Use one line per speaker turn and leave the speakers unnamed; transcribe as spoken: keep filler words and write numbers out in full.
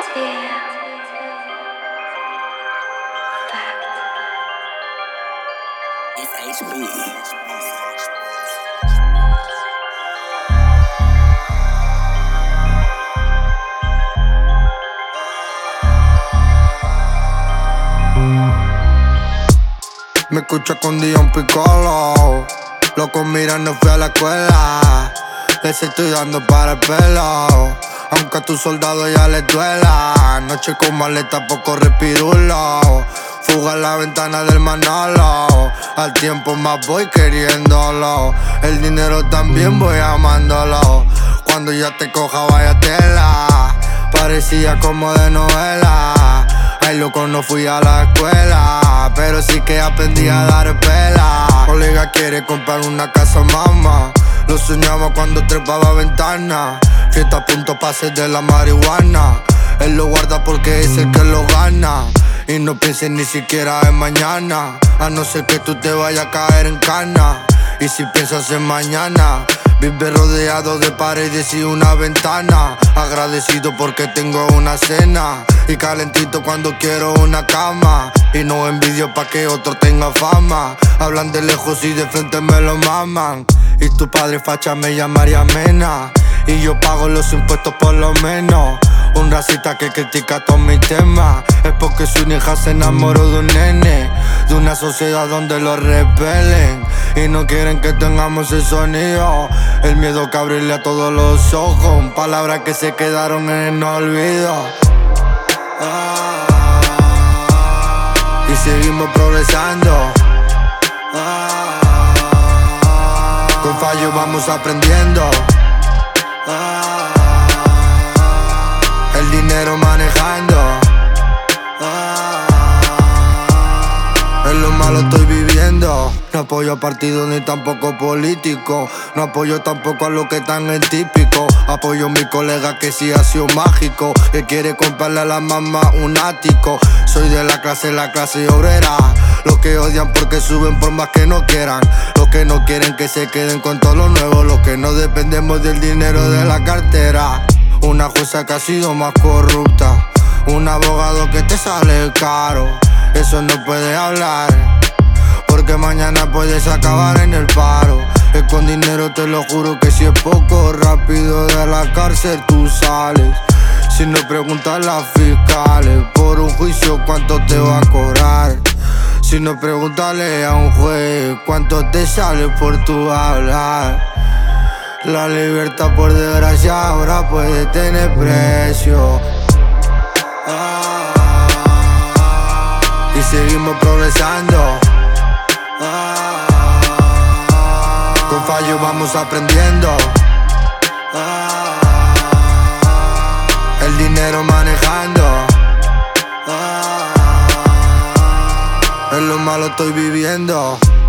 It's H B.
Me escucho escondido un picolo. Loco, mira, no fui a la escuela. Les estoy dando para el pelo. Aunque a tu soldado ya les duela. Noche con maleta, poco respirulo. Fuga en la ventana del Manolo. Al tiempo más voy queriéndolo. El dinero también voy amándolo. Cuando ya te coja vaya tela. Parecía como de novela. Ay, loco, no fui a la escuela, pero sí que aprendí a dar pela. Colega quiere comprar una casa, mamá. Lo soñaba cuando trepaba ventana. Fiesta a punto pase de la marihuana. Él lo guarda porque es el que lo gana. Y no pienses ni siquiera en mañana, a no ser que tú te vayas a caer en cana. Y si piensas en mañana, vive rodeado de paredes y una ventana. Agradecido porque tengo una cena y calentito cuando quiero una cama. Y no envidio pa' que otro tenga fama. Hablan de lejos y de frente me lo maman. Y tu padre facha me llamaría Mena. Y yo pago los impuestos por lo menos. Un racista que critica todos mis temas es porque su hija se enamoró de un nene, de una sociedad donde lo repelen y no quieren que tengamos el sonido. El miedo que abrirle a todos los ojos, palabras que se quedaron en el olvido. Ah, y seguimos progresando. Ah, con fallos vamos aprendiendo. Ah, el dinero manejando. Ah, en lo malo estoy viviendo. No apoyo a partidos ni tampoco políticos. No apoyo tampoco a lo que están en típico. Apoyo a mi colega que sí ha sido mágico, que quiere comprarle a la mamá un ático. Soy de la clase, la clase obrera. Los que odian porque suben por más que no quieran. Los que no quieren que se queden con todo lo nuevo. Los que no dependemos del dinero de la cartera. Una jueza que ha sido más corrupta. Un abogado que te sale caro. Eso no puede hablar, porque mañana puedes acabar en el paro. Es con dinero, te lo juro que si es poco, rápido de la cárcel tú sales. Si no preguntas a las fiscales por un juicio cuánto te va a cobrar. Si no preguntarle a un juez cuánto te sale por tu hablar. La libertad por desgracia ahora puede tener precio. Ah, y seguimos progresando. Ah, con fallos vamos aprendiendo. Ah, el dinero manejando. Ah, en lo malo estoy viviendo.